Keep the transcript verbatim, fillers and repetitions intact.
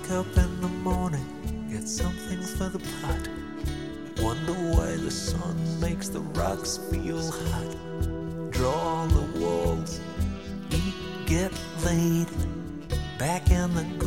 Wake up in the morning, get something for the pot. Wonder why the sun makes the rocks feel hot. Draw on the walls, eat, get laid, back in the